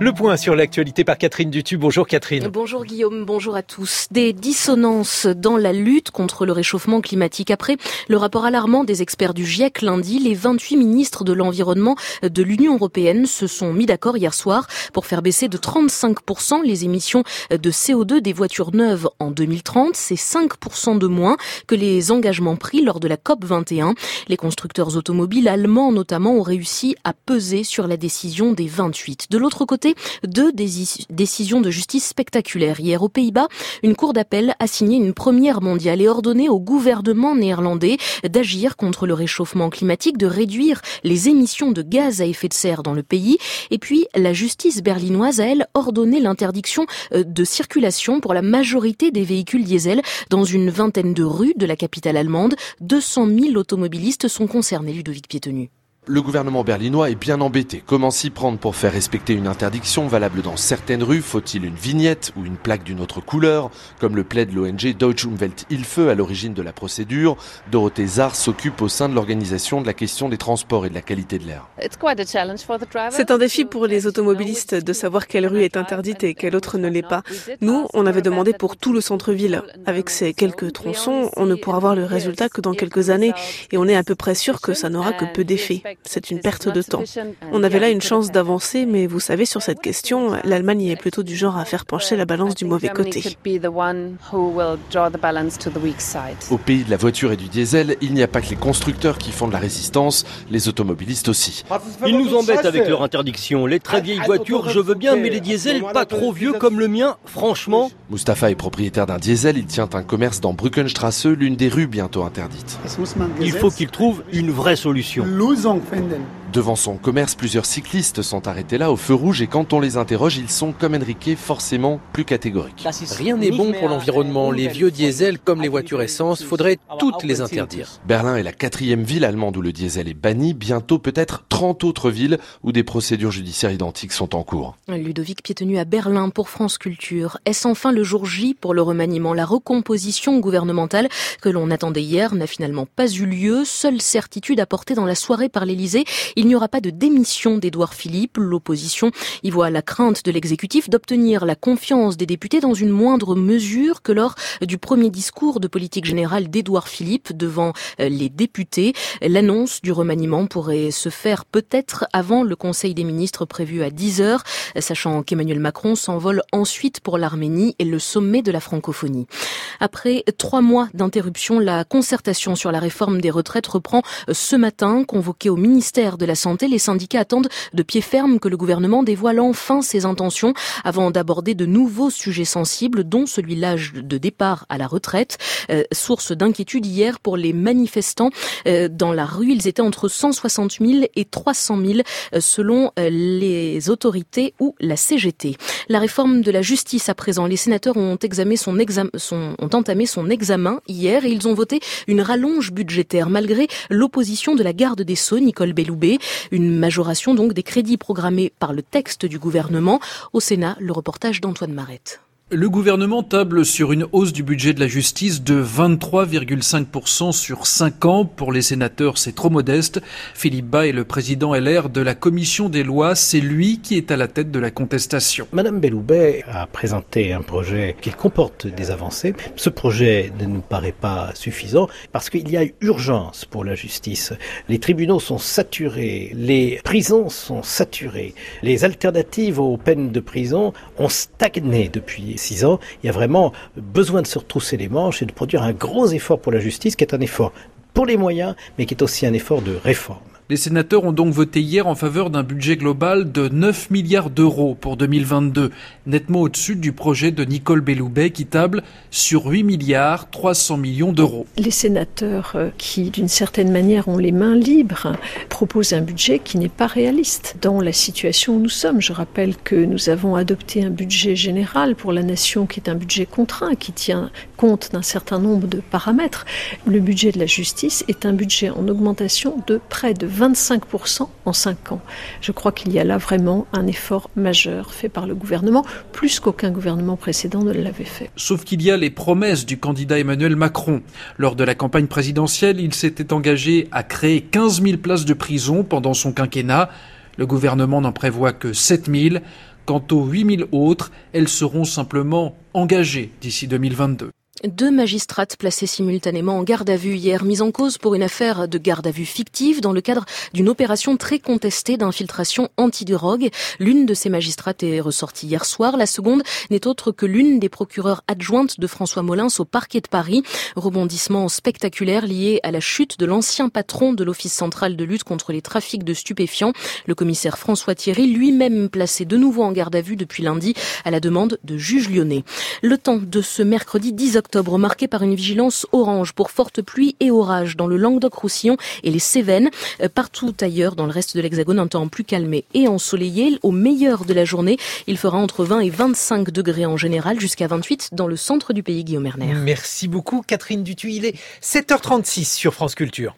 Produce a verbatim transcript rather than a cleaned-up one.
Le point sur l'actualité par Catherine Dutu. Bonjour Catherine. Bonjour Guillaume, bonjour à tous. Des dissonances dans la lutte contre le réchauffement climatique. Après le rapport alarmant des experts du GIEC lundi, les vingt-huit ministres de l'environnement de l'Union européenne se sont mis d'accord hier soir pour faire baisser de trente-cinq pour cent les émissions de C O deux des voitures neuves en deux mille trente. C'est cinq pour cent de moins que les engagements pris lors de la C O P vingt et un. Les constructeurs automobiles allemands notamment ont réussi à peser sur la décision des vingt-huit. De l'autre côté, deux décisions de justice spectaculaires. Hier, aux Pays-Bas, une cour d'appel a signé une première mondiale et ordonné au gouvernement néerlandais d'agir contre le réchauffement climatique, de réduire les émissions de gaz à effet de serre dans le pays. Et puis, la justice berlinoise a, elle, ordonné l'interdiction de circulation pour la majorité des véhicules diesel dans une vingtaine de rues de la capitale allemande. deux cent mille automobilistes sont concernés, Ludovic Piétenu. Le gouvernement berlinois est bien embêté. Comment s'y prendre pour faire respecter une interdiction valable dans certaines rues? Faut-il une vignette ou une plaque d'une autre couleur? Comme le plaide l'O N G Deutsche Umwelthilfe à l'origine de la procédure, Dorothée Zar s'occupe au sein de l'organisation de la question des transports et de la qualité de l'air. C'est un défi pour les automobilistes de savoir quelle rue est interdite et quelle autre ne l'est pas. Nous, on avait demandé pour tout le centre-ville. Avec ces quelques tronçons, on ne pourra voir le résultat que dans quelques années et on est à peu près sûr que ça n'aura que peu d'effet. C'est une perte de temps. On avait là une chance d'avancer, mais vous savez, sur cette question, l'Allemagne est plutôt du genre à faire pencher la balance du mauvais côté. Au pays de la voiture et du diesel, il n'y a pas que les constructeurs qui font de la résistance, les automobilistes aussi. Ils nous embêtent avec leur interdiction. Les très vieilles voitures, je veux bien, mais les diesels pas trop vieux comme le mien, franchement. Mustapha est propriétaire d'un diesel, il tient un commerce dans Brückenstraße, l'une des rues bientôt interdites. Il faut qu'il trouve une vraie solution. Devant son commerce, plusieurs cyclistes sont arrêtés là au feu rouge et quand on les interroge, ils sont comme Enrique forcément plus catégoriques. Rien n'est bon pour l'environnement. Les vieux diesels comme les voitures essence, faudrait toutes les interdire. Berlin est la quatrième ville allemande où le diesel est banni. Bientôt peut-être trente autres villes où des procédures judiciaires identiques sont en cours. Ludovic Piétenu à Berlin pour France Culture. Est-ce enfin le jour J pour le remaniement? La recomposition gouvernementale que l'on attendait hier n'a finalement pas eu lieu. Seule certitude apportée dans la soirée par l'Élysée, il n'y aura pas de démission d'Édouard Philippe. L'opposition y voit la crainte de l'exécutif d'obtenir la confiance des députés dans une moindre mesure que lors du premier discours de politique générale d'Édouard Philippe devant les députés. L'annonce du remaniement pourrait se faire peut-être avant le Conseil des ministres prévu à dix heures, sachant qu'Emmanuel Macron s'envole ensuite pour l'Arménie et le sommet de la francophonie. Après trois mois d'interruption, la concertation sur la réforme des retraites reprend ce matin. Convoqué au ministère de la Santé, les syndicats attendent de pied ferme que le gouvernement dévoile enfin ses intentions avant d'aborder de nouveaux sujets sensibles, dont celui de l'âge de départ à la retraite. Euh, source d'inquiétude hier pour les manifestants euh, dans la rue. Ils étaient entre cent soixante mille et trois cent mille euh, selon euh, les autorités ou la C G T. La réforme de la justice à présent. Les sénateurs ont, examiné son exam- son, ont entamé son examen hier et ils ont voté une rallonge budgétaire malgré l'opposition de la garde des Sceaux, Nicole Belloubet. Une majoration donc des crédits programmés par le texte du gouvernement. Au Sénat, le reportage d'Antoine Marette. Le gouvernement table sur une hausse du budget de la justice de vingt-trois virgule cinq pour cent sur cinq ans. Pour les sénateurs, c'est trop modeste. Philippe Bas est le président L R de la commission des lois. C'est lui qui est à la tête de la contestation. Madame Belloubet a présenté un projet qui comporte des avancées. Ce projet ne nous paraît pas suffisant parce qu'il y a urgence pour la justice. Les tribunaux sont saturés, les prisons sont saturées. Les alternatives aux peines de prison ont stagné depuis six ans, il y a vraiment besoin de se retrousser les manches et de produire un gros effort pour la justice qui est un effort pour les moyens, mais qui est aussi un effort de réforme. Les sénateurs ont donc voté hier en faveur d'un budget global de neuf milliards d'euros pour deux mille vingt-deux, nettement au-dessus du projet de Nicole Belloubet qui table sur huit milliards trois cents millions d'euros. Les sénateurs qui, d'une certaine manière, ont les mains libres, proposent un budget qui n'est pas réaliste. Dans la situation où nous sommes, je rappelle que nous avons adopté un budget général pour la nation qui est un budget contraint, qui tient compte d'un certain nombre de paramètres. Le budget de la justice est un budget en augmentation de près de vingt-cinq pour cent en cinq ans. Je crois qu'il y a là vraiment un effort majeur fait par le gouvernement, plus qu'aucun gouvernement précédent ne l'avait fait. Sauf qu'il y a les promesses du candidat Emmanuel Macron. Lors de la campagne présidentielle, il s'était engagé à créer quinze mille places de prison pendant son quinquennat. Le gouvernement n'en prévoit que sept mille. Quant aux huit mille autres, elles seront simplement engagées d'ici deux mille vingt-deux. Deux magistrates placées simultanément en garde à vue hier, mises en cause pour une affaire de garde à vue fictive dans le cadre d'une opération très contestée d'infiltration antidrogue. L'une de ces magistrates est ressortie hier soir. La seconde n'est autre que l'une des procureurs adjointes de François Molins au parquet de Paris. Rebondissement spectaculaire lié à la chute de l'ancien patron de l'Office central de lutte contre les trafics de stupéfiants. Le commissaire François Thierry, lui-même placé de nouveau en garde à vue depuis lundi à la demande de juges lyonnais. Le temps de ce mercredi dix octobre. Octobre marqué par une vigilance orange pour fortes pluies et orages dans le Languedoc-Roussillon et les Cévennes. Partout ailleurs dans le reste de l'Hexagone, un temps plus calmé et ensoleillé. Au meilleur de la journée, il fera entre vingt et vingt-cinq degrés en général, jusqu'à vingt-huit dans le centre du pays, Guillaume Erner. Merci beaucoup Catherine Dutuy. Il est sept heures trente-six sur France Culture.